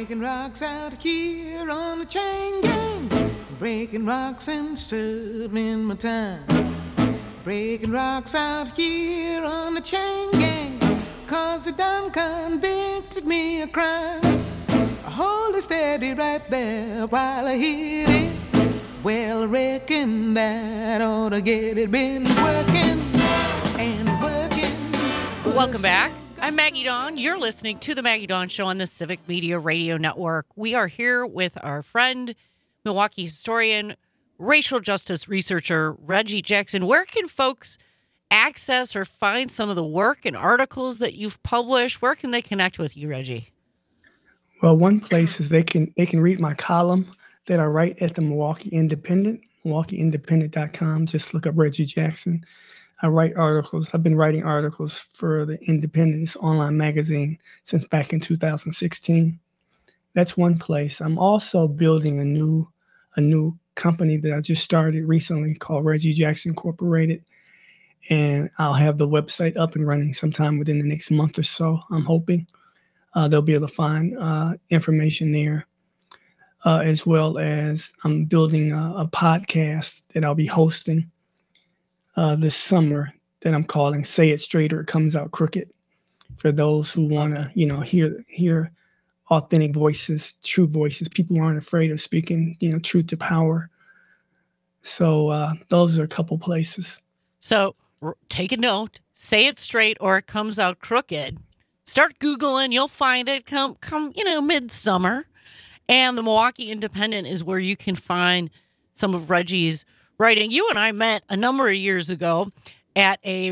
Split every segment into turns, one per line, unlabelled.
breaking rocks out here on the chain gang. Breaking rocks and serving my time. Breaking rocks out here on the chain gang. Cause they done convicted me of crime. I hold it steady right there while I hit it. Well, I reckon that ought to get it. Been working and working.
Welcome back. I'm Maggie Dawn. You're listening to The Maggie Dawn Show on the Civic Media Radio Network. We are here with our friend, Milwaukee historian, racial justice researcher, Reggie Jackson. Where can folks access or find some of the work and articles that you've published? Where can they connect with you, Reggie?
Well, one place is they can read my column that I write at the Milwaukee Independent, MilwaukeeIndependent.com. Just look up Reggie Jackson. I write articles. I've been writing articles for the Independent, this online magazine, since back in 2016. That's one place. I'm also building a new company that I just started recently called Reggie Jackson Incorporated. And I'll have the website up and running sometime within the next month or so, I'm hoping. They'll be able to find information there, as well as I'm building a podcast that I'll be hosting this summer that I'm calling Say It Straight or It Comes Out Crooked, for those who want to, hear authentic voices, true voices, people who aren't afraid of speaking, truth to power. So those are a couple places.
So take a note, Say It Straight or It Comes Out Crooked. Start Googling, you'll find it come midsummer. And the Milwaukee Independent is where you can find some of Reggie's writing. You and I met a number of years ago at a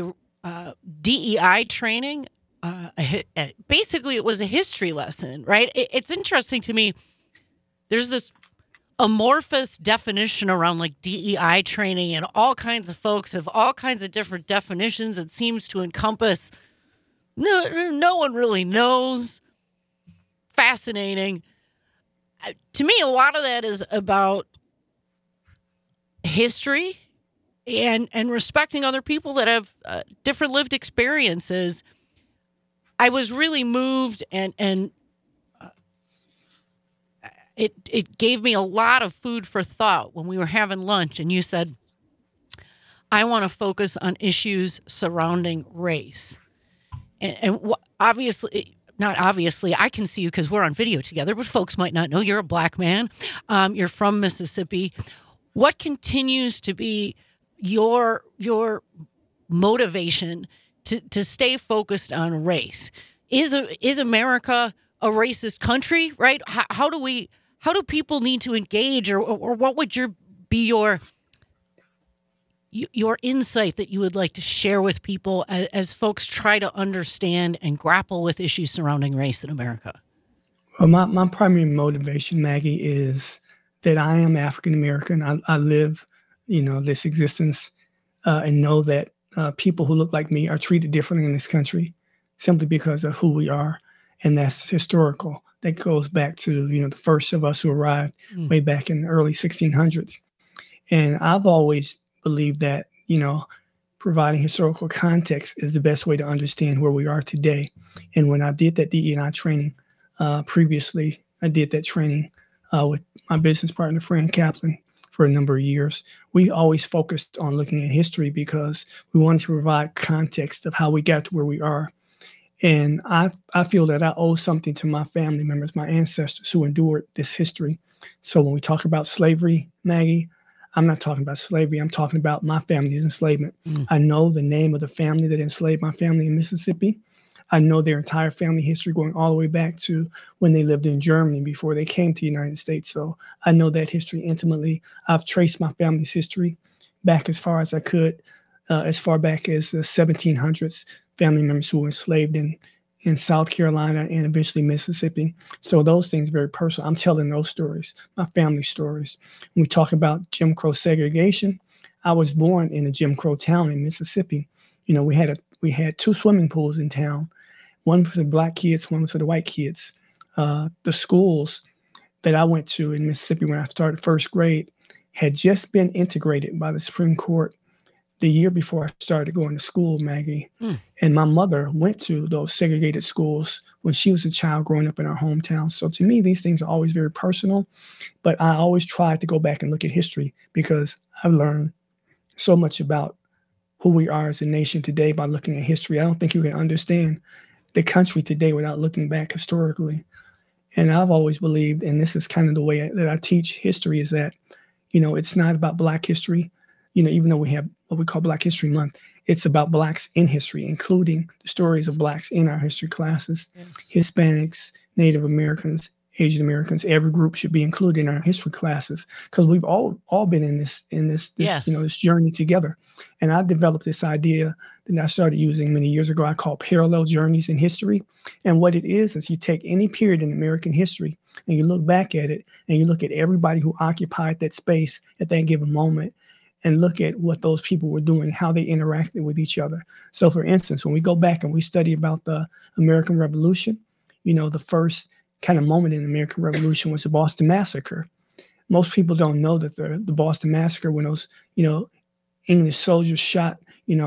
DEI training. Basically, it was a history lesson, right? It's interesting to me. There's this amorphous definition around like DEI training, and all kinds of folks have all kinds of different definitions. It seems to encompass no one really knows. Fascinating. To me, a lot of that is about history and respecting other people that have different lived experiences. I was really moved, and it gave me a lot of food for thought when we were having lunch, and you said, I want to focus on issues surrounding race. And obviously, not obviously, I can see you because we're on video together, but folks might not know you're a black man. You're from Mississippi. What continues to be your motivation to stay focused on race? Is America a racist country, right? How do people need to engage, or what would be your insight that you would like to share with people as folks try to understand and grapple with issues surrounding race in America?
Well, my primary motivation, Maggie, is that I am African American. I live, this existence, and know that people who look like me are treated differently in this country simply because of who we are, and that's historical. That goes back to the first of us who arrived way back in the early 1600s, and I've always believed that providing historical context is the best way to understand where we are today. And when I did that DE&I training previously, I did that training with my business partner, Fran Kaplan, for a number of years. We always focused on looking at history because we wanted to provide context of how we got to where we are. And I feel that I owe something to my family members, my ancestors who endured this history. So when we talk about slavery, Maggie, I'm not talking about slavery. I'm talking about my family's enslavement. I know the name of the family that enslaved my family in Mississippi. I know their entire family history going all the way back to when they lived in Germany before they came to the United States. So I know that history intimately. I've traced my family's history back as far as I could, as far back as the 1700s, family members who were enslaved in South Carolina and eventually Mississippi. So those things are very personal. I'm telling those stories, my family stories. When we talk about Jim Crow segregation, I was born in a Jim Crow town in Mississippi. We had two swimming pools in town, one for the black kids, one for the white kids. The schools that I went to in Mississippi when I started first grade had just been integrated by the Supreme Court the year before I started going to school, Maggie. And my mother went to those segregated schools when she was a child growing up in our hometown. So to me, these things are always very personal, but I always try to go back and look at history because I've learned so much about who we are as a nation today by looking at history. I don't think you can understand the country today without looking back historically. And I've always believed, and this is kind of the way that I teach history, is that, it's not about Black history. Even though we have what we call Black History Month, it's about Blacks in history, including the stories of Blacks in our history classes. Yes. Hispanics, Native Americans, Asian Americans, every group should be included in our history classes because we've all been in this yes. This journey together. And I developed this idea that I started using many years ago. I call parallel journeys in history. And what it is you take any period in American history and you look back at it and you look at everybody who occupied that space at that given moment and look at what those people were doing, how they interacted with each other. So for instance, when we go back and we study about the American Revolution, the first kind of moment in the American Revolution was the Boston Massacre. Most people don't know that the Boston Massacre, when those, English soldiers shot,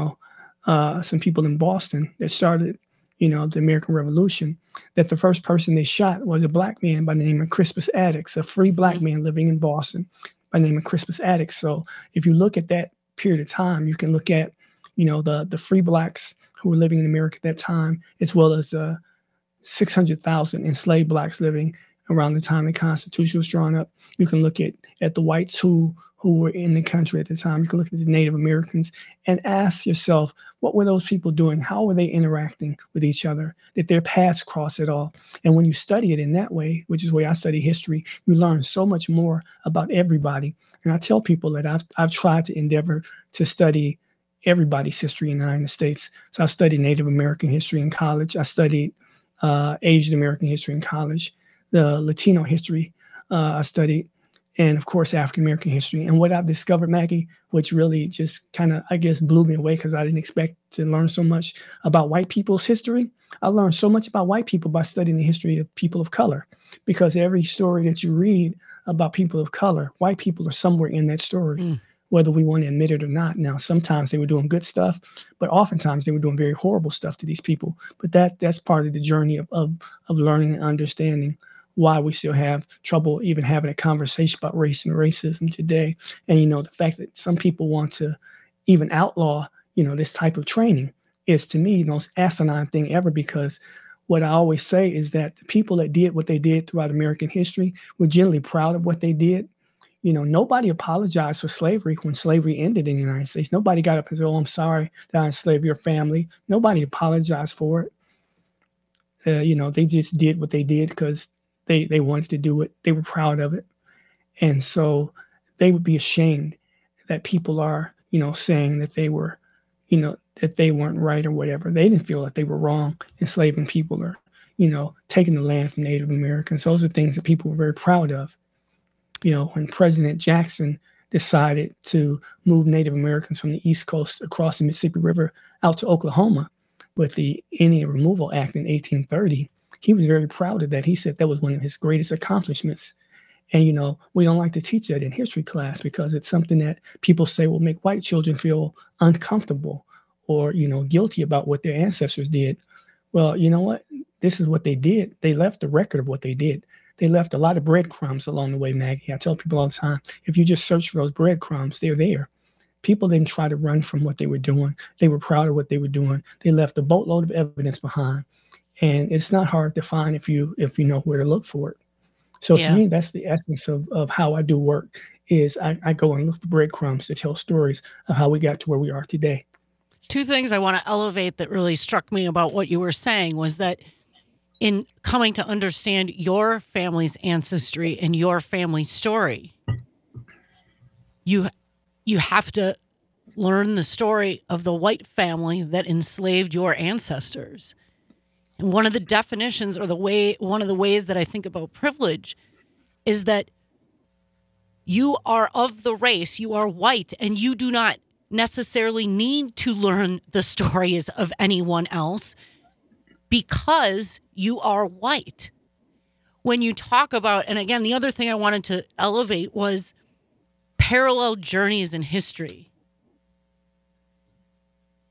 some people in Boston that started, the American Revolution, that the first person they shot was a Black man by the name of Crispus Attucks, a free Black man living in Boston by the name of Crispus Attucks. So if you look at that period of time, you can look at, the free Blacks who were living in America at that time, as well as the 600,000 enslaved Blacks living around the time the Constitution was drawn up. You can look at the whites who were in the country at the time. You can look at the Native Americans and ask yourself, what were those people doing? How were they interacting with each other? Did their paths cross at all? And when you study it in that way, which is the way I study history, you learn so much more about everybody. And I tell people that I've tried to endeavor to study everybody's history in the United States. So I studied Native American history in college. I studied Asian American history in college, the Latino history I studied, and of course, African American history. And what I've discovered, Maggie, which really just kind of, I guess, blew me away because I didn't expect to learn so much about white people's history. I learned so much about white people by studying the history of people of color, because every story that you read about people of color, white people are somewhere in that story. Whether we want to admit it or not. Now, sometimes they were doing good stuff, but oftentimes they were doing very horrible stuff to these people. But that's part of the journey of learning and understanding why we still have trouble even having a conversation about race and racism today. And, the fact that some people want to even outlaw, this type of training is, to me, the most asinine thing ever, because what I always say is that the people that did what they did throughout American history were generally proud of what they did. Nobody apologized for slavery when slavery ended in the United States. Nobody got up and said, "Oh, I'm sorry that I enslaved your family." Nobody apologized for it. They just did what they did because they wanted to do it. They were proud of it. And so they would be ashamed that people are, saying that they were, that they weren't right or whatever. They didn't feel that they were wrong enslaving people or, taking the land from Native Americans. Those are things that people were very proud of. When President Jackson decided to move Native Americans from the East Coast across the Mississippi River out to Oklahoma with the Indian Removal Act in 1830, he was very proud of that. He said that was one of his greatest accomplishments. And, we don't like to teach that in history class because it's something that people say will make white children feel uncomfortable or, guilty about what their ancestors did. Well, you know what? This is what they did. They left a record of what they did. They left a lot of breadcrumbs along the way, Maggie. I tell people all the time, if you just search for those breadcrumbs, they're there. People didn't try to run from what they were doing. They were proud of what they were doing. They left a boatload of evidence behind. And it's not hard to find if you know where to look for it. So to me, that's the essence of how I do work, is I go and look for breadcrumbs to tell stories of how we got to where we are today.
Two things I want to elevate that really struck me about what you were saying was that in coming to understand your family's ancestry and your family story, you have to learn the story of the white family that enslaved your ancestors. And one of the definitions or one of the ways that I think about privilege is that you are of the race, you are white, and you do not necessarily need to learn the stories of anyone else because you are white. When you talk about, and again, the other thing I wanted to elevate was parallel journeys in history.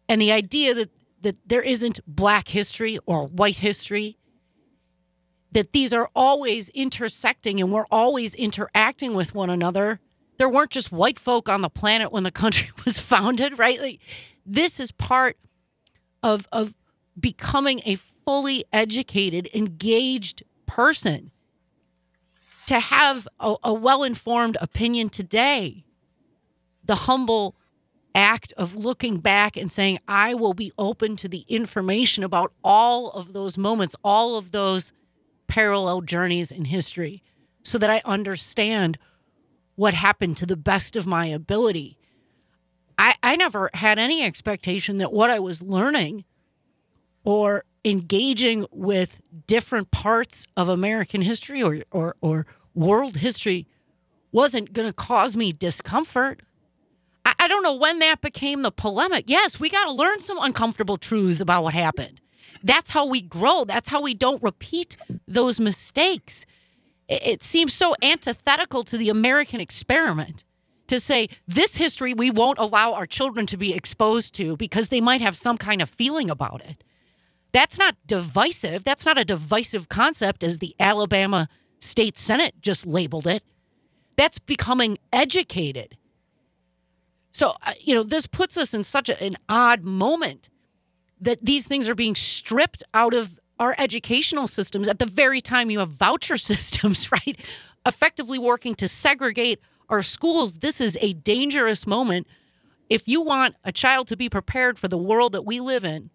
And the idea that there isn't black history or white history, that these are always intersecting and we're always interacting with one another. There weren't just white folk on the planet when the country was founded, right? Like, this is part of becoming a fully educated, engaged person. To have a well-informed opinion today, the humble act of looking back and saying, I will be open to the information about all of those moments, all of those parallel journeys in history, so that I understand what happened to the best of my ability. I never had any expectation that what I was learning or engaging with different parts of American history or world history wasn't going to cause me discomfort. I don't know when that became the polemic. Yes, we got to learn some uncomfortable truths about what happened. That's how we grow. That's how we don't repeat those mistakes. It seems so antithetical to the American experiment to say this history we won't allow our children to be exposed to because they might have some kind of feeling about it. That's not divisive. That's not a divisive concept, as the Alabama State Senate just labeled it. That's becoming educated. So, this puts us in such an odd moment that these things are being stripped out of our educational systems at the very time you have voucher systems, right? Effectively working to segregate our schools. This is a dangerous moment. If you want a child to be prepared for the world that we live in,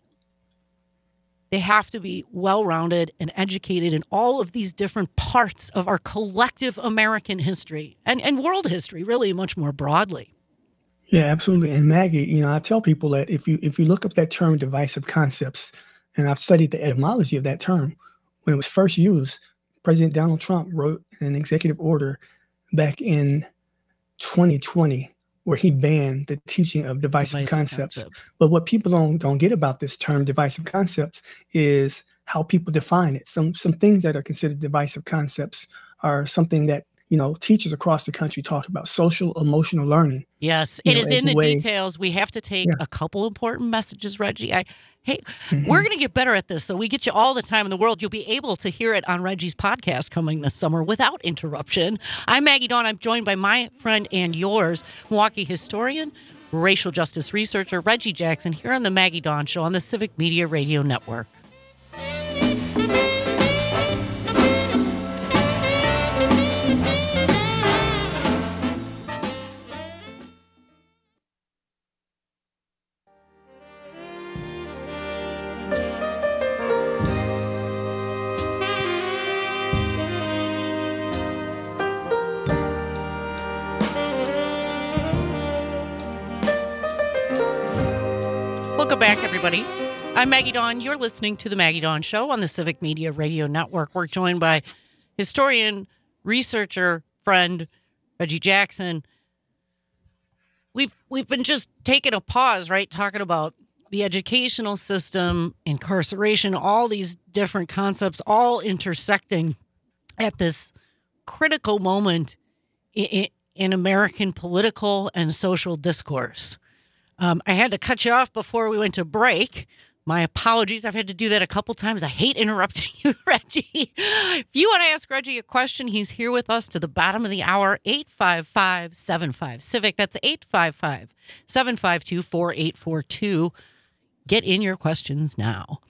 they have to be well-rounded and educated in all of these different parts of our collective American history and world history, really much more broadly.
Yeah, absolutely. And Maggie, I tell people that if you look up that term divisive concepts, and I've studied the etymology of that term, when it was first used, President Donald Trump wrote an executive order back in 2020 where he banned the teaching of divisive concepts. But what people don't get about this term divisive concepts is how people define it. Some things that are considered divisive concepts are something that teachers across the country talk about: social emotional learning.
Yes, it is in the details. We have to take a couple important messages, Reggie. We're going to get better at this, so we get you all the time in the world. You'll be able to hear it on Reggie's podcast coming this summer without interruption. I'm Maggie Dawn. I'm joined by my friend and yours, Milwaukee historian, racial justice researcher Reggie Jackson, here on the Maggie Dawn Show on the Civic Media Radio Network. Welcome back, everybody. I'm Maggie Dawn. You're listening to The Maggie Dawn Show on the Civic Media Radio Network. We're joined by historian, researcher, friend, Reggie Jackson. We've been just taking a pause, right, talking about the educational system, incarceration, all these different concepts, all intersecting at this critical moment in American political and social discourse. I had to cut you off before we went to break. My apologies. I've had to do that a couple times. I hate interrupting you, Reggie. If you want to ask Reggie a question, he's here with us to the bottom of the hour, 855-75-CIVIC. That's 855-752-4842. Get in your questions now.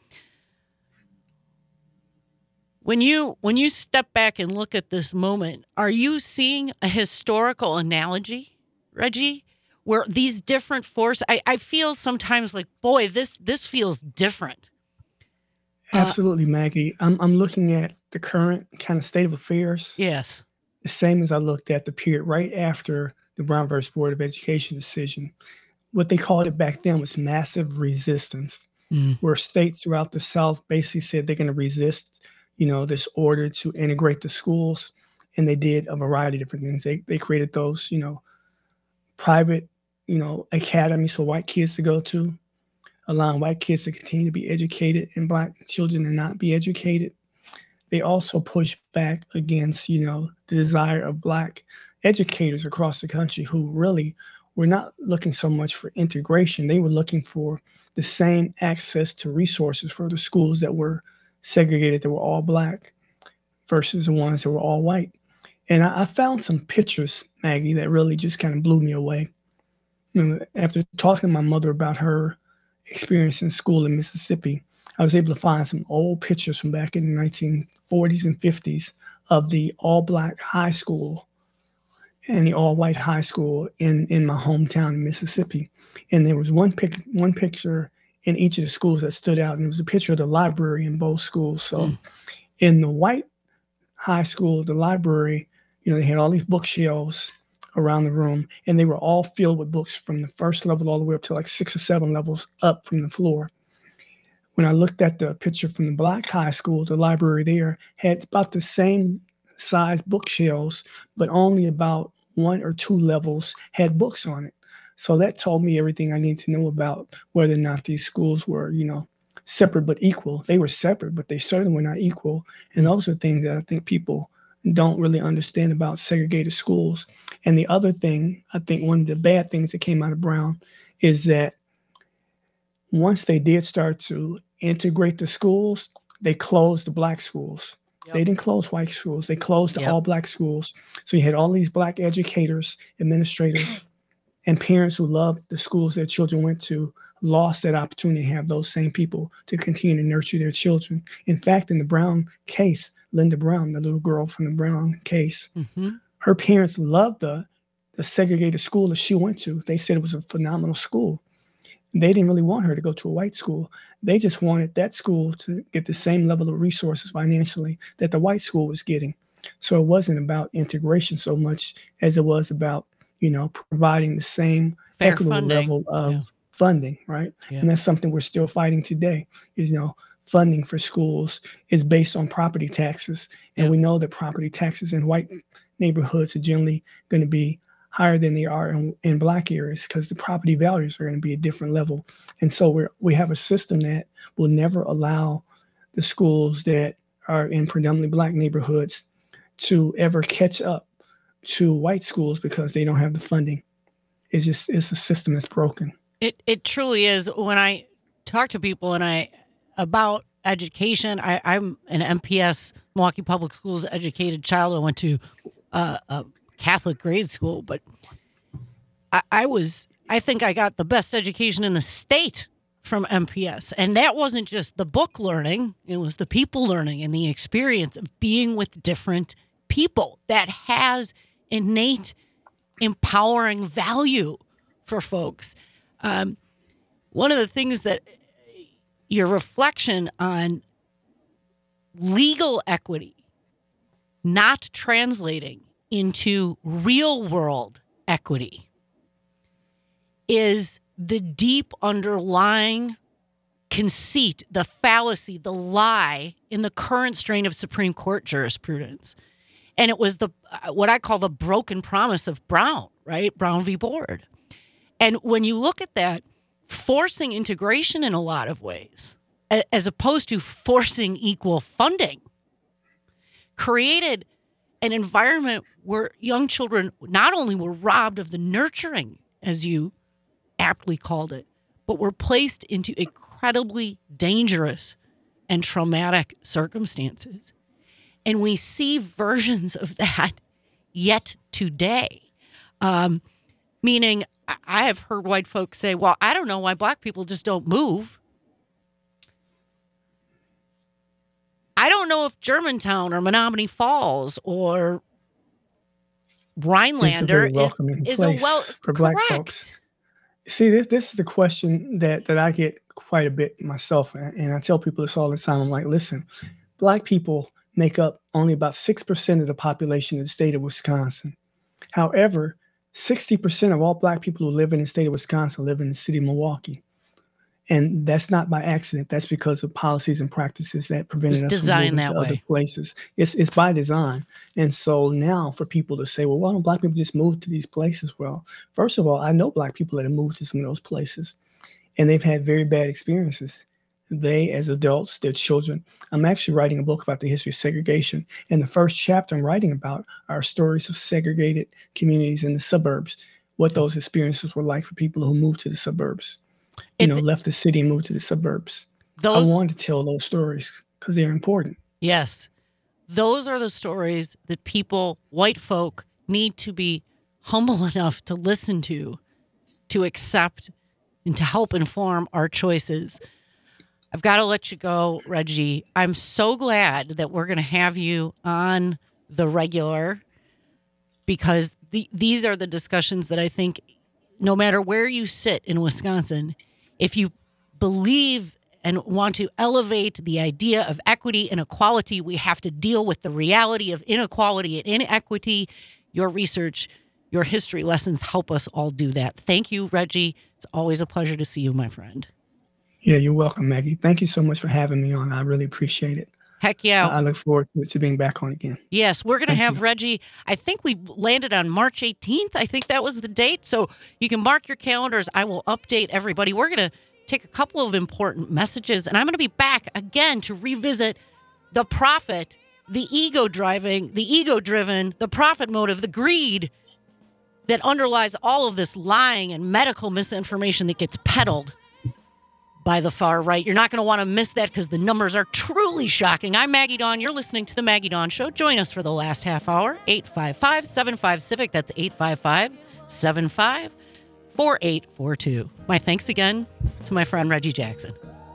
When you step back and look at this moment, are you seeing a historical analogy, Reggie? Where these different forces, I feel sometimes like, boy, this feels different.
Absolutely, Maggie. I'm looking at the current kind of state of affairs.
Yes.
The same as I looked at the period right after the Brown versus Board of Education decision. What they called it back then was massive resistance, where states throughout the South basically said they're going to resist, this order to integrate the schools. And they did a variety of different things. They created those, private, academies for white kids to go to, allowing white kids to continue to be educated and black children to not be educated. They also pushed back against, the desire of black educators across the country who really were not looking so much for integration. They were looking for the same access to resources for the schools that were segregated, that were all Black, versus the ones that were all white. And I found some pictures, Maggie, that really just kind of blew me away. After talking to my mother about her experience in school in Mississippi, I was able to find some old pictures from back in the 1940s and 50s of the all-Black high school and the all-white high school in my hometown in Mississippi. And there was one picture in each of the schools that stood out, and it was a picture of the library in both schools. So in the white high school, the library, they had all these bookshelves around the room, and they were all filled with books from the first level all the way up to like 6 or 7 levels up from the floor. When I looked at the picture from the Black high school, the library there had about the same size bookshelves, but only about 1 or 2 levels had books on it. So that told me everything I need to know about whether or not these schools were, separate but equal. They were separate, but they certainly were not equal. And those are things that I think people don't really understand about segregated schools. And the other thing, I think one of the bad things that came out of Brown is that once they did start to integrate the schools, they closed the Black schools. Yep. They didn't close white schools. They closed the all Black schools. So you had all these Black educators, administrators, and parents who loved the schools their children went to lost that opportunity to have those same people to continue to nurture their children. In fact, in the Brown case, Linda Brown, the little girl from the Brown case, her parents loved the segregated school that she went to. They said it was a phenomenal school. They didn't really want her to go to a white school. They just wanted that school to get the same level of resources financially that the white school was getting. So it wasn't about integration so much as it was about, providing the same
fair
equitable
funding.
Level of funding, right?
Yeah.
And that's something we're still fighting today. Funding for schools is based on property taxes. And we know that property taxes in white neighborhoods are generally going to be higher than they are in Black areas because the property values are going to be a different level. And so we have a system that will never allow the schools that are in predominantly Black neighborhoods to ever catch up to white schools because they don't have the funding. It's a system that's broken.
It truly is. When I talk to people about education, I'm an MPS, Milwaukee Public Schools educated child. I went to a Catholic grade school, but I think I got the best education in the state from MPS. And that wasn't just the book learning, it was the people learning and the experience of being with different people that has innate empowering value for folks. One of the things that your reflection on legal equity not translating into real world equity is the deep underlying conceit, the fallacy, the lie in the current strain of Supreme Court jurisprudence. And it was what I call the broken promise of Brown, right? Brown v. Board. And when you look at that, forcing integration in a lot of ways, as opposed to forcing equal funding, created an environment where young children not only were robbed of the nurturing, as you aptly called it, but were placed into incredibly dangerous and traumatic circumstances. And we see versions of that yet today. Meaning, I have heard white folks say, well, I don't know why Black people just don't move. I don't know if Germantown or Menominee Falls or Rhinelander is a
for Black folks. See, this is a question that I get quite a bit myself, and I tell people this all the time. I'm like, listen, Black people make up only about 6% of the population of the state of Wisconsin. However, 60% of all Black people who live in the state of Wisconsin live in the city of Milwaukee. And that's not by accident. That's because of policies and practices that prevented us from moving to other places. It's by design. And so now for people to say, well, why don't Black people just move to these places? Well, first of all, I know Black people that have moved to some of those places, and they've had very bad experiences. They, as adults, their children. I'm actually writing a book about the history of segregation. And the first chapter I'm writing about are stories of segregated communities in the suburbs what those experiences were like for people who moved to the suburbs,
It's
left the city and moved to the suburbs.
those.
I wanted to tell those stories because they're important.
Yes. Those are the stories that people, white folk, need to be humble enough to listen to accept, and to help inform our choices. I've got to let you go, Reggie. I'm so glad that we're going to have you on the regular, because these are the discussions that I think, no matter where you sit in Wisconsin, if you believe and want to elevate the idea of equity and equality, we have to deal with the reality of inequality and inequity. Your research, your history lessons help us all do that. Thank you, Reggie. It's always a pleasure to see you, my friend.
Yeah, you're welcome, Maggie. Thank you so much for having me on. I really appreciate it.
Heck yeah.
I look forward to being back on again.
Yes, we're going to have
you.
Reggie. I think we landed on March 18th. I think that was the date. So you can mark your calendars. I will update everybody. We're going to take a couple of important messages, and I'm going to be back again to revisit the profit, the ego-driven, the profit motive, the greed that underlies all of this lying and medical misinformation that gets peddled by the far right. You're not going to want to miss that because the numbers are truly shocking. I'm Maggie Dawn. You're listening to The Maggie Dawn Show. Join us for the last half hour. 855-75-CIVIC. That's 855-75-4842. My thanks again to my friend Reggie Jackson.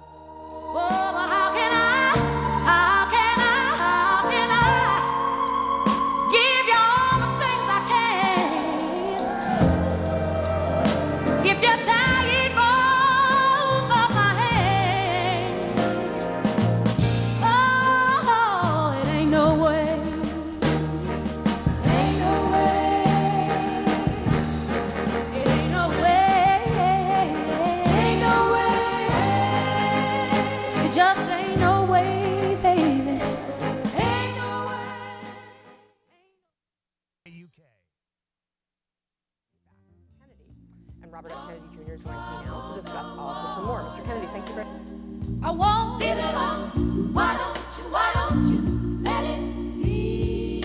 Robert F. Kennedy Jr. joins me now to discuss all of this and more. Mr. Kennedy, thank you very much.
I won't get it on. Why don't you let it be?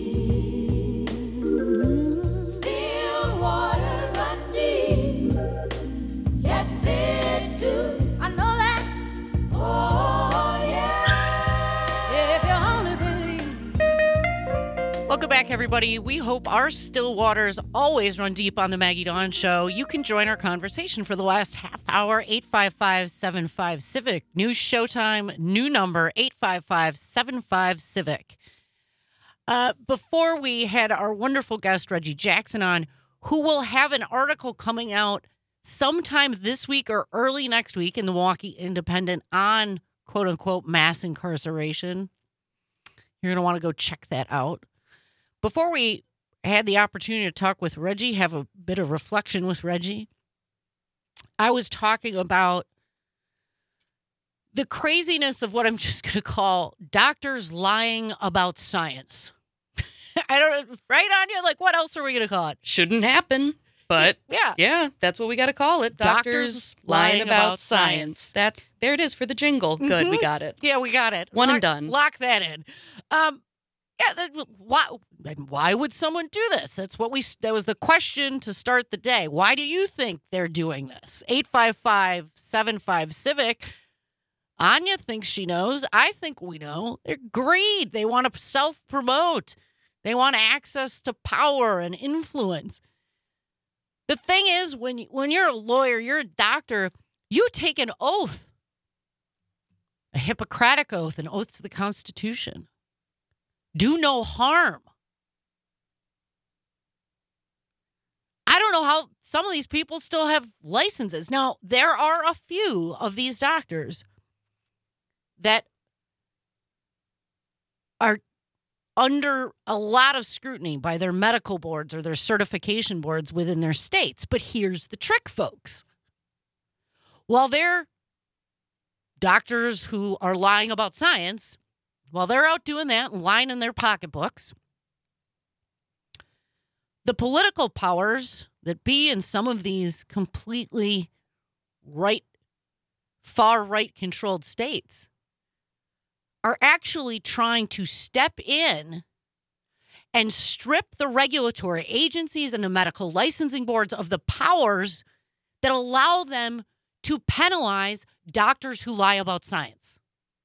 Still water run deep. Yes, it do. I know that. Oh, yeah. If you only believe.
Welcome back, everybody. We hope our still waters always run deep on the Maggie Dawn Show. You can join our conversation for the last half hour, 855-75-CIVIC. New showtime, new number, 855-75-CIVIC. Before we had our wonderful guest, Reggie Jackson, on, who will have an article coming out sometime this week or early next week in the Milwaukee Independent on, quote-unquote, mass incarceration. You're going to want to go check that out. Before we had the opportunity to talk with Reggie, have a bit of reflection with Reggie, I was talking about the craziness of what I'm just going to call doctors lying about science. I don't, right, Anya? Like, what else are we going to call it?
Shouldn't happen, but yeah, that's what we got to call it. Doctors lying about science. There it is for the jingle. Good, we got it.
Yeah, we got it.
One and done.
Lock that in. Why would someone do this? That was the question to start the day. Why do you think they're doing this? 855-75-CIVIC. Anya thinks she knows. I think we know. They're greed. They want to self-promote. They want access to power and influence. The thing is, when you're a lawyer, you're a doctor, you take an oath, a Hippocratic oath, an oath to the Constitution. Do no harm. I don't know how some of these people still have licenses. Now, there are a few of these doctors that are under a lot of scrutiny by their medical boards or their certification boards within their states. But here's the trick, folks. While they're doctors who are lying about science, while they're out doing that and lying in their pocketbooks, the political powers that be in some of these completely far right controlled states are actually trying to step in and strip the regulatory agencies and the medical licensing boards of the powers that allow them to penalize doctors who lie about science.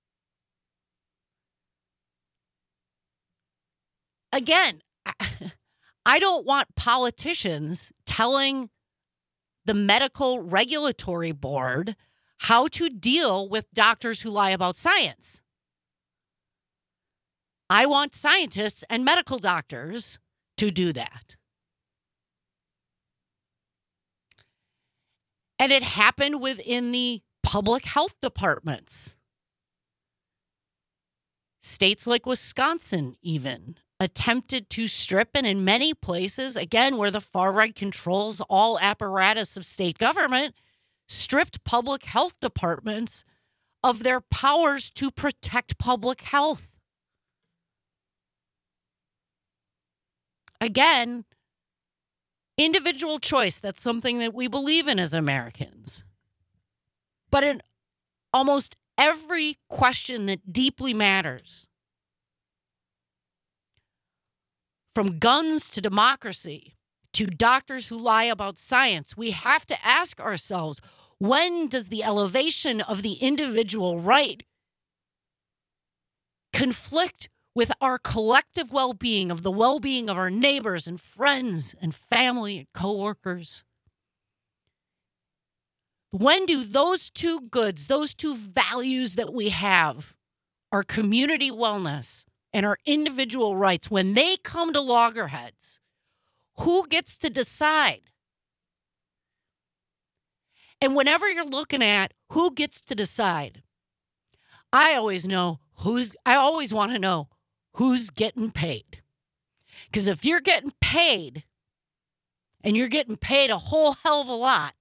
Again, I don't want politicians telling the medical regulatory board how to deal with doctors who lie about science. I want scientists and medical doctors to do that. And it happened within the public health departments. States like Wisconsin even attempted to strip, and in many places, again, where the far right controls all apparatus of state government, stripped public health departments of their powers to protect public health. Again, individual choice, that's something that we believe in as Americans. But in almost every question that deeply matters, from guns to democracy to doctors who lie about science, we have to ask ourselves, when does the elevation of the individual right conflict with our collective well-being, of the well-being of our neighbors and friends and family and coworkers? When do those two goods, those two values that we have, our community wellness and our individual rights, when they come to loggerheads, who gets to decide? And whenever you're looking at who gets to decide, I always want to know who's getting paid. Because if you're getting paid, and you're getting paid a whole hell of a lot,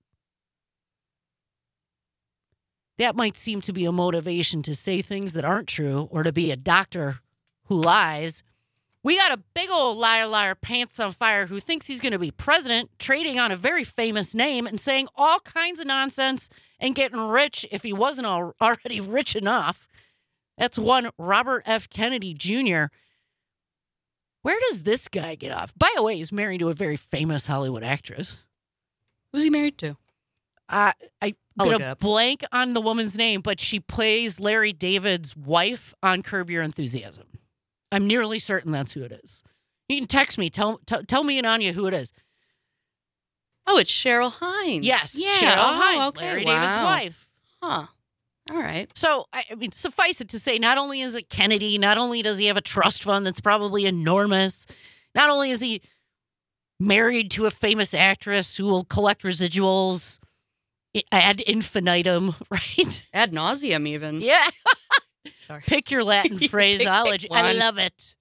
that might seem to be a motivation to say things that aren't true or to be a doctor who lies. We got a big old liar, pants on fire who thinks he's going to be president, trading on a very famous name and saying all kinds of nonsense and getting rich if he wasn't already rich enough. That's one Robert F. Kennedy Jr. Where does this guy get off? By the way, he's married to a very famous Hollywood actress.
Who's he married to?
I'm going to blank on the woman's name, but she plays Larry David's wife on Curb Your Enthusiasm. I'm nearly certain that's who it is. You can text me. Tell me and Anya who it is.
Oh, it's Cheryl Hines.
Yes,
yeah.
Cheryl Hines,
Okay.
Larry David's wife.
Huh. All right.
So, I mean, suffice it to say, not only is it Kennedy, not only does he have a trust fund that's probably enormous, not only is he married to a famous actress who will collect residuals ad infinitum, right?
Ad nauseum, even.
Yeah.
Sorry.
Pick your Latin phraseology. I love it.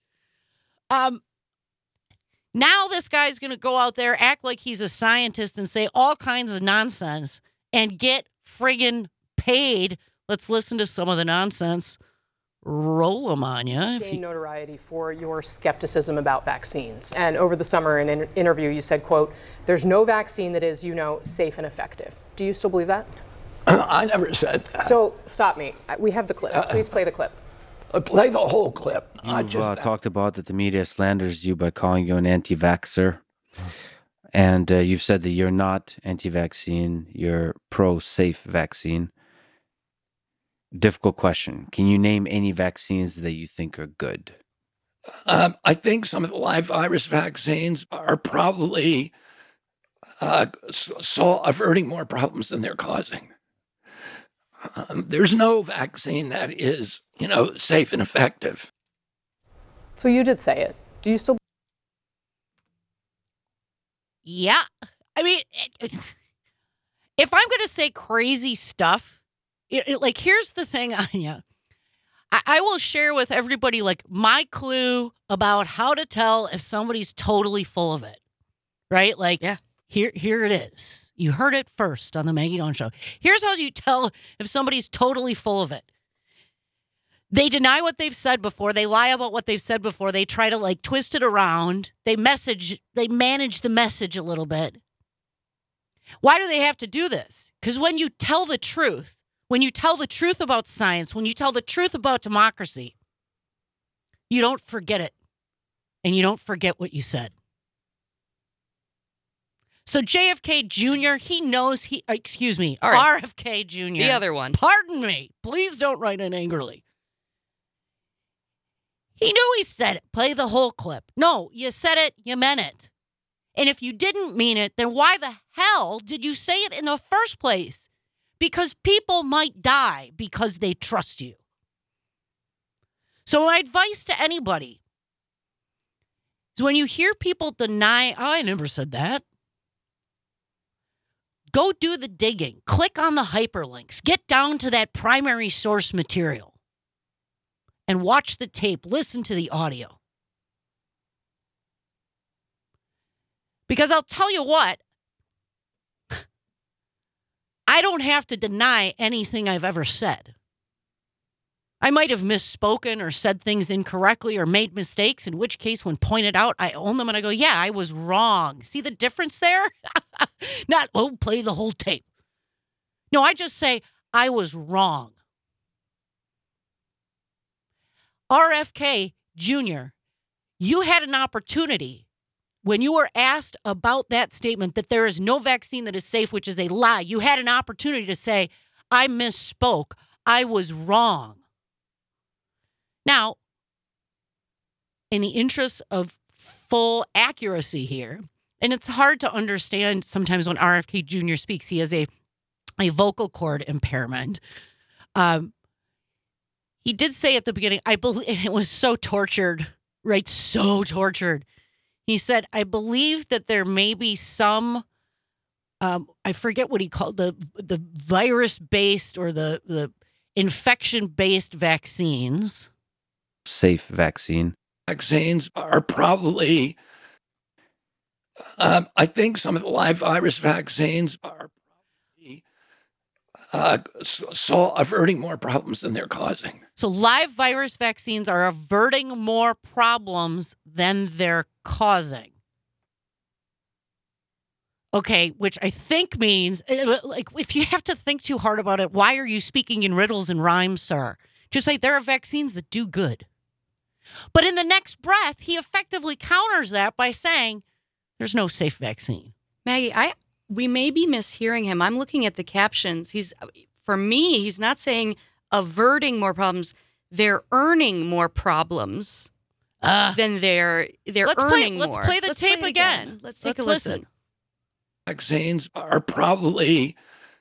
Now this guy's going to go out there, act like he's a scientist and say all kinds of nonsense and get friggin' paid. Let's listen to some of the nonsense. Roll them on you.
Gain notoriety for your skepticism about vaccines. And over the summer in an interview, you said, quote, "There's no vaccine that is, safe and effective." Do you still believe that?
I never said that.
So stop me. We have the clip. Please play the clip.
Play the whole clip.
You've talked about that the media slanders you by calling you an anti-vaxxer. And you've said that you're not anti-vaccine, you're pro-safe vaccine. Difficult question. Can you name any vaccines that you think are good?
I think some of the live virus vaccines are probably averting more problems than they're causing. There's no vaccine that is, safe and effective.
So you did say it. Do you still?
Yeah. I mean, if I'm going to say crazy stuff, here's the thing, Anya. I will share with everybody, my clue about how to tell if somebody's totally full of it, right? Yeah. Here it is. You heard it first on the Maggie Dawn Show. Here's how you tell if somebody's totally full of it. They deny what they've said before. They lie about what they've said before. They try to twist it around. They manage the message a little bit. Why do they have to do this? Because when you tell the truth, about science, when you tell the truth about democracy, you don't forget it. and you don't forget what you said. So JFK Jr., he knows excuse me,
All right.
RFK Jr.
The other one.
Pardon me. Please don't write in angrily. He knew he said it. Play the whole clip. No, you said it, you meant it. And if you didn't mean it, then why the hell did you say it in the first place? Because people might die because they trust you. So my advice to anybody is when you hear people deny, oh, I never said that. Go do the digging. Click on the hyperlinks. Get down to that primary source material and watch the tape. Listen to the audio. Because I'll tell you what, I don't have to deny anything I've ever said. I might have misspoken or said things incorrectly or made mistakes, in which case, when pointed out, I own them and I go, yeah, I was wrong. See the difference there? Not, oh, play the whole tape. No, I just say, I was wrong. RFK Jr., you had an opportunity when you were asked about that statement that there is no vaccine that is safe, which is a lie. You had an opportunity to say, I misspoke. I was wrong. Now, in the interest of full accuracy here, and it's hard to understand sometimes when RFK Jr. speaks, he has a vocal cord impairment. He did say at the beginning, I believe, and it was so tortured, right? So tortured. He said, I believe that there may be some, I forget what he called, the virus-based or the infection-based vaccines.
Safe vaccine.
Vaccines are probably, I think some of the live virus vaccines are probably averting more problems than they're causing.
So live virus vaccines are averting more problems than they're causing. Okay, which I think means, like, if you have to think too hard about it, why are you speaking in riddles and rhymes, sir? Just like there are vaccines that do good. But in the next breath, he effectively counters that by saying there's no safe vaccine.
Maggie, we may be mishearing him. I'm looking at the captions. For me, he's not saying averting more problems. They're earning more problems than they're earning more.
Let's play the tape again.
Let's take a listen.
Vaccines are probably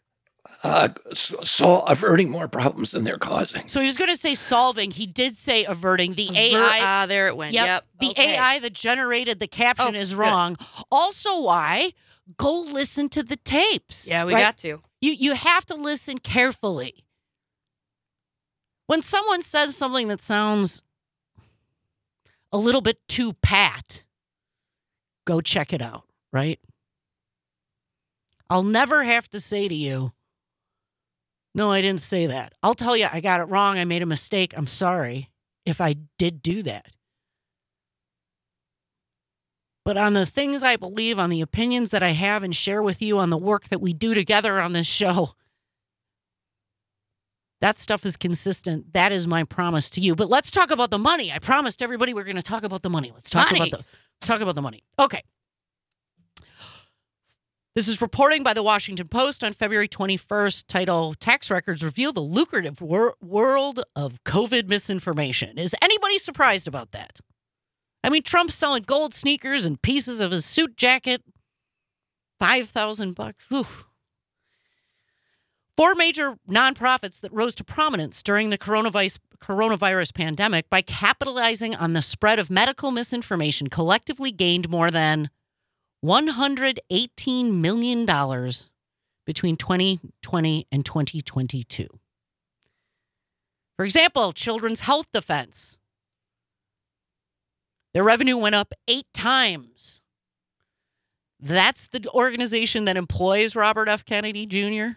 averting more problems than they're causing.
So he was going to say solving. He did say averting. The AI.
There it went.
Yep. The AI that generated the caption is wrong. Good. Also, why? Go listen to the tapes.
Yeah, we got to.
You have to listen carefully. When someone says something that sounds a little bit too pat, go check it out, right? I'll never have to say to you, no, I didn't say that. I'll tell you, I got it wrong. I made a mistake. I'm sorry if I did do that. But on the things I believe, on the opinions that I have and share with you, on the work that we do together on this show, that stuff is consistent. That is my promise to you. But let's talk about the money. I promised everybody we're going to talk about the money. Let's talk about the money. Okay. This is reporting by the Washington Post on February 21st, title, Tax Records Reveal the Lucrative World of COVID Misinformation. Is anybody surprised about that? I mean, Trump's selling gold sneakers and pieces of his suit jacket. $5,000. Oof. 4 major nonprofits that rose to prominence during the coronavirus pandemic by capitalizing on the spread of medical misinformation collectively gained more than $118 million between 2020 and 2022. For example, Children's Health Defense. Their revenue went up 8 times. That's the organization that employs Robert F. Kennedy Jr.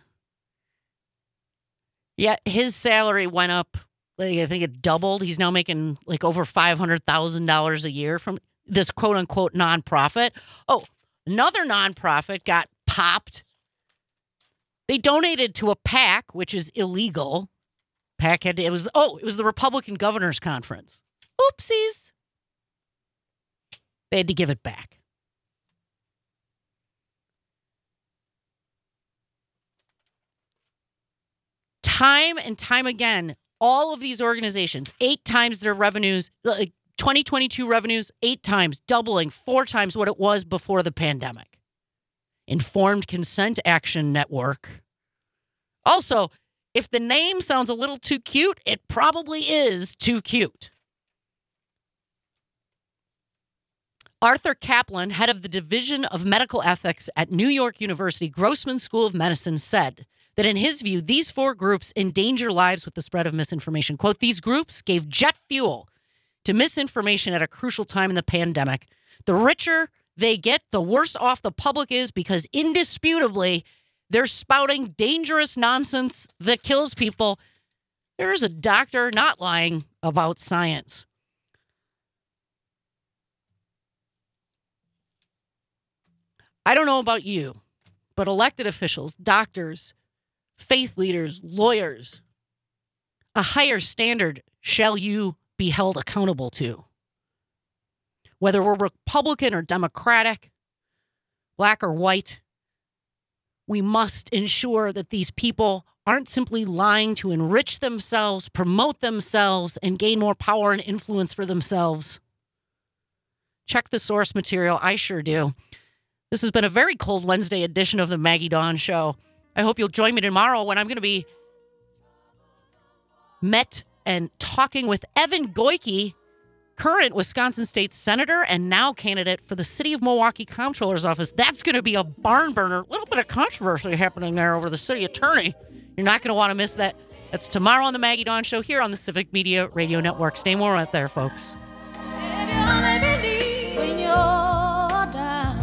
Yeah, his salary went up, I think it doubled. He's now making like over $500,000 a year from this quote-unquote nonprofit. Oh, another nonprofit got popped. They donated to a PAC, which is illegal. It was the Republican Governors Conference. Oopsies. They had to give it back. Time and time again, all of these organizations, 8 times their revenues, like 2022 revenues, 8 times, doubling, 4 times what it was before the pandemic. Informed Consent Action Network. Also, if the name sounds a little too cute, it probably is too cute. Arthur Kaplan, head of the Division of Medical Ethics at New York University Grossman School of Medicine, said that in his view, these 4 groups endanger lives with the spread of misinformation. Quote, these groups gave jet fuel to misinformation at a crucial time in the pandemic. The richer they get, the worse off the public is because indisputably they're spouting dangerous nonsense that kills people. There's a doctor not lying about science. I don't know about you, but elected officials, doctors, faith leaders, lawyers, a higher standard shall you be held accountable to. Whether we're Republican or Democratic, black or white, we must ensure that these people aren't simply lying to enrich themselves, promote themselves, and gain more power and influence for themselves. Check the source material. I sure do. This has been a very cold Wednesday edition of the Maggie Dawn Show. I hope you'll join me tomorrow when I'm going to be met and talking with Evan Goyke, current Wisconsin State Senator and now candidate for the City of Milwaukee Comptroller's Office. That's going to be a barn burner. A little bit of controversy happening there over the city attorney. You're not going to want to miss that. That's tomorrow on the Maggie Dawn Show here on the Civic Media Radio Network. Stay more out there, folks.
When you're down,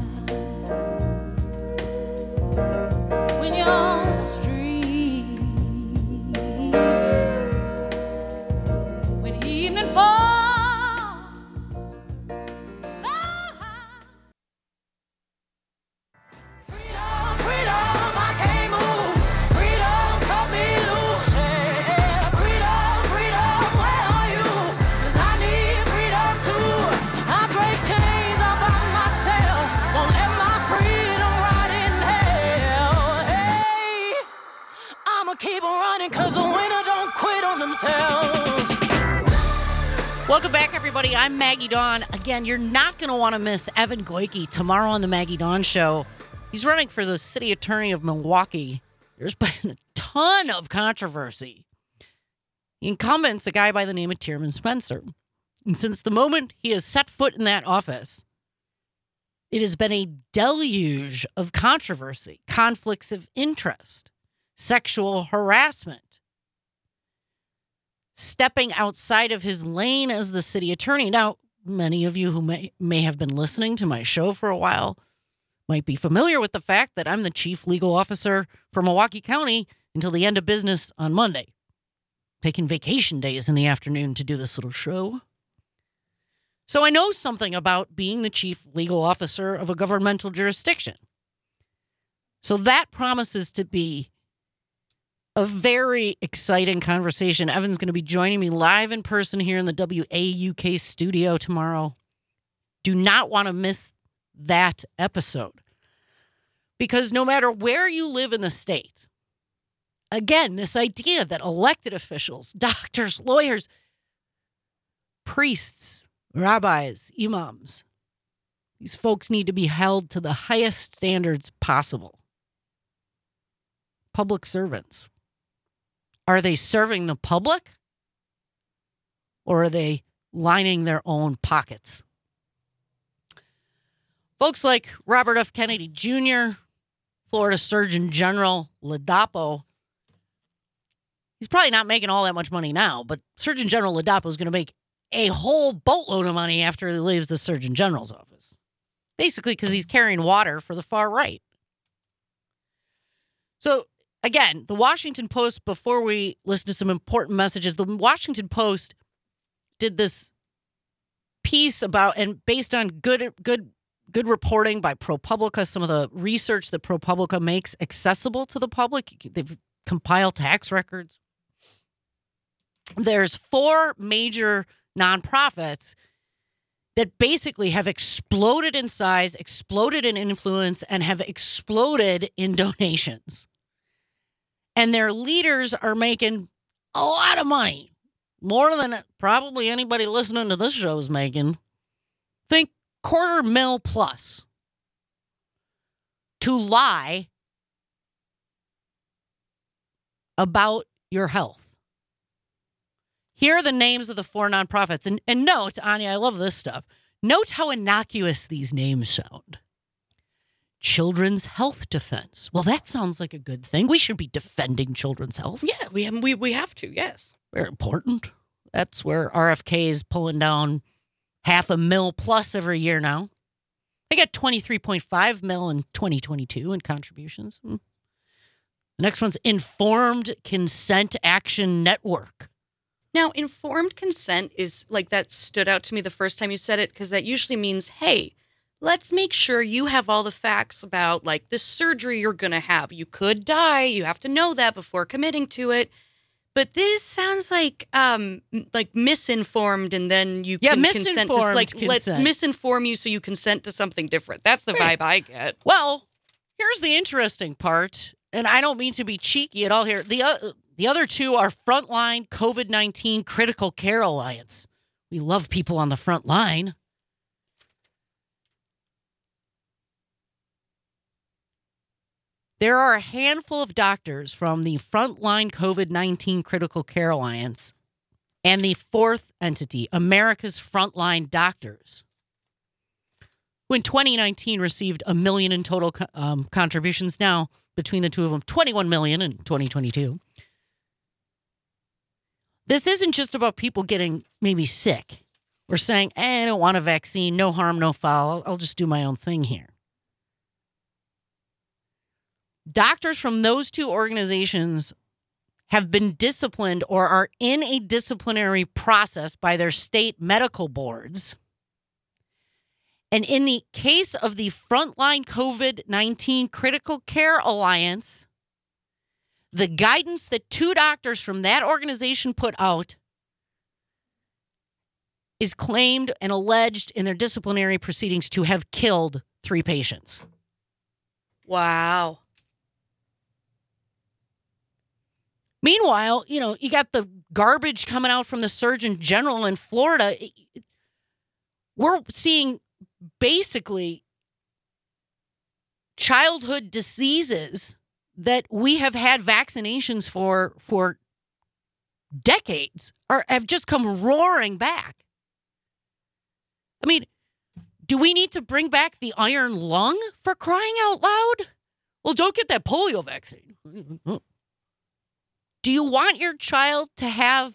when you're on the street, when evening falls so high. Freedom, freedom, I can't move. Freedom, cut me loose. Yeah. Freedom, freedom, where are you? 'Cause I need freedom too. I break chains all by myself. Won't let my freedom rot in hell. Hey, I'ma keep on running 'cause the winner don't quit on themselves.
Welcome back, everybody. I'm Maggie Dawn. Again, you're not going to want to miss Evan Goyke tomorrow on the Maggie Dawn Show. He's running for the city attorney of Milwaukee. There's been a ton of controversy. The incumbent's a guy by the name of Tierman Spencer. And since the moment he has set foot in that office, it has been a deluge of controversy, conflicts of interest, sexual harassment, stepping outside of his lane as the city attorney. Now, many of you who may have been listening to my show for a while might be familiar with the fact that I'm the chief legal officer for Milwaukee County until the end of business on Monday, taking vacation days in the afternoon to do this little show. So I know something about being the chief legal officer of a governmental jurisdiction. So that promises to be a very exciting conversation. Evan's going to be joining me live in person here in the WAUK studio tomorrow. Do not want to miss that episode. Because no matter where you live in the state, again, this idea that elected officials, doctors, lawyers, priests, rabbis, imams, these folks need to be held to the highest standards possible. Public servants. Are they serving the public? Or are they lining their own pockets? Folks like Robert F. Kennedy Jr., Florida Surgeon General Ladapo, he's probably not making all that much money now, but Surgeon General Ladapo is going to make a whole boatload of money after he leaves the Surgeon General's office. Basically because he's carrying water for the far right. So, again, the Washington Post, before we listen to some important messages, the Washington Post did this piece about, and based on good reporting by ProPublica, some of the research that ProPublica makes accessible to the public. They've compiled tax records. There's 4 major nonprofits that basically have exploded in size, exploded in influence, and have exploded in donations. And their leaders are making a lot of money, more than probably anybody listening to this show is making. Think $250,000 plus to lie about your health. Here are the names of the 4 nonprofits. And note, Anya, I love this stuff. Note how innocuous these names sound. Children's Health Defense. Well, that sounds like a good thing. We should be defending children's health.
Yeah, we have to, yes.
Very important. That's where RFK is pulling down $500,000 plus every year now. They got $23.5 million in 2022 in contributions. The next one's Informed Consent Action Network.
Now, informed consent is like that stood out to me the first time you said it, because that usually means, hey, let's make sure you have all the facts about like this surgery you're going to have. You could die. You have to know that before committing to it. But this sounds like misinformed, and then you can consent to let's misinform you so you consent to something different. That's the vibe I get.
Well, here's the interesting part, and I don't mean to be cheeky at all here. The other two are Frontline COVID-19 Critical Care Alliance. We love people on the front line. There are a handful of doctors from the Frontline COVID-19 Critical Care Alliance and the fourth entity, America's Frontline Doctors, who in 2019 received $1 million in total contributions. Now, between the two of them, $21 million in 2022. This isn't just about people getting maybe sick or saying, I don't want a vaccine, no harm, no foul. I'll just do my own thing here. Doctors from those two organizations have been disciplined or are in a disciplinary process by their state medical boards. And in the case of the Frontline COVID-19 Critical Care Alliance, the guidance that 2 doctors from that organization put out is claimed and alleged in their disciplinary proceedings to have killed 3 patients.
Wow.
Meanwhile, you got the garbage coming out from the Surgeon General in Florida. We're seeing basically childhood diseases that we have had vaccinations for decades have just come roaring back. I mean, do we need to bring back the iron lung, for crying out loud? Well, don't get that polio vaccine. Do you want your child to have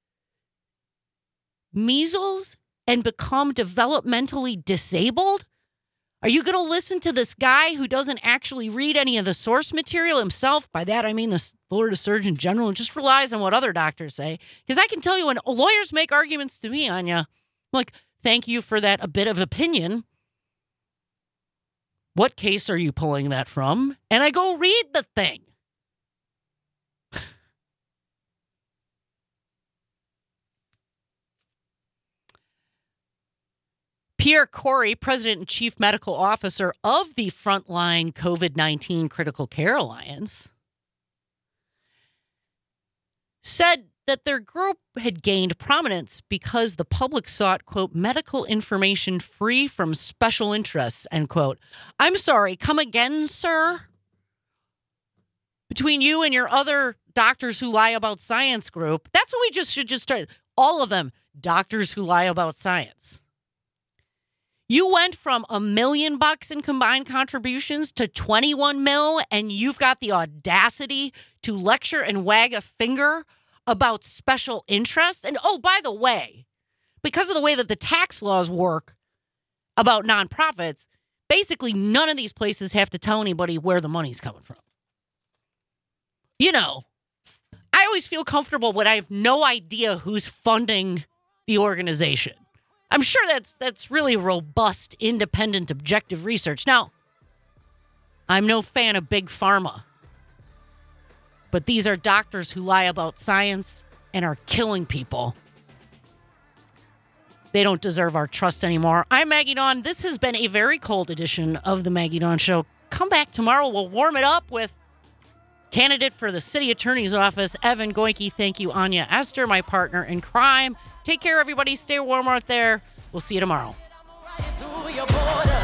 measles and become developmentally disabled? Are you going to listen to this guy who doesn't actually read any of the source material himself? By that, I mean the Florida Surgeon General, and just relies on what other doctors say. Because I can tell you when lawyers make arguments to me, Anya, I'm like, thank you for that a bit of opinion. What case are you pulling that from? And I go read the thing. Pierre Corey, President and Chief Medical Officer of the Frontline COVID-19 Critical Care Alliance, said that their group had gained prominence because the public sought, quote, medical information free from special interests, end quote. I'm sorry, come again, sir? Between you and your other doctors who lie about science group, that's what we should start. All of them, doctors who lie about science. You went from $1 million in combined contributions to 21 mil, and you've got the audacity to lecture and wag a finger about special interests. And oh, by the way, because of the way that the tax laws work about nonprofits, basically none of these places have to tell anybody where the money's coming from. I always feel comfortable when I have no idea who's funding the organization. I'm sure that's really robust, independent, objective research. Now, I'm no fan of big pharma, but these are doctors who lie about science and are killing people. They don't deserve our trust anymore. I'm Maggie Dawn. This has been a very cold edition of the Maggie Dawn Show. Come back tomorrow. We'll warm it up with candidate for the city attorney's office, Evan Goyke. Thank you, Anya Esther, my partner in crime. Take care, everybody. Stay warm out there. We'll see you tomorrow.
Through your border.